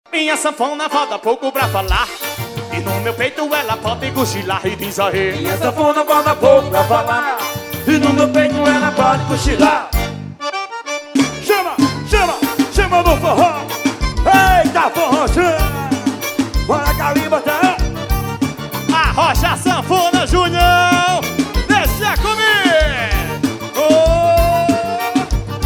Minha sanfona falta pouco pra falar, e no meu peito ela pode cochilar e diz aí. Minha sanfona falta pouco pra falar, e no meu peito ela pode cochilar. Chama, chama, chama no forró. Eita forró, chama. Bora Calimba, tá? Arrocha a sanfona, Junião, deixa comigo. Oh.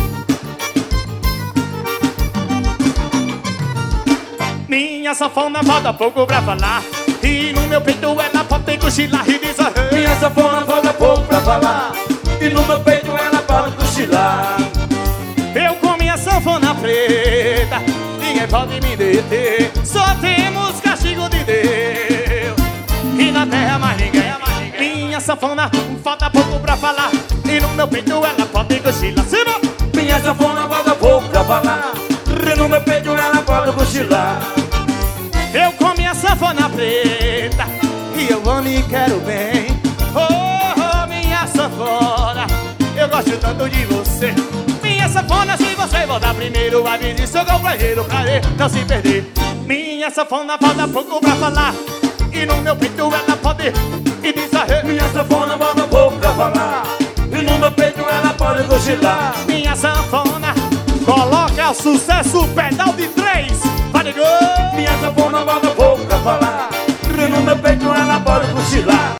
Minha sanfona falta pouco pra falar, e no meu peito ela pode cochilar e diz aí. Minha sanfona falta pouco pra falar, e no meu peito ela pode cochilar. Eu com minha sanfona preta, ninguém pode me deter. Só temos castigo de Deus, e na terra mais ninguém. Minha sanfona falta pouco pra falar, e no meu peito ela pode cochilar. Minha sanfona falta pouco pra falar, e no meu peito ela pode cochilar. Eu com minha sanfona preta, e eu amo e quero bem. Oh, minha sanfona, eu gosto tanto de você. Minha sanfona, se você voltar primeiro, avise seu companheiro pra ele não se perder. Minha sanfona falta pouco pra falar, e no meu peito ela pode e diz aí. Minha sanfona falta pouco pra falar, e no meu peito ela pode cochilar. Minha sanfona coloca o sucesso, pedal de 3, vai de gol. Minha sanfona falta pouco pra falar, e no meu peito ela pode cochilar.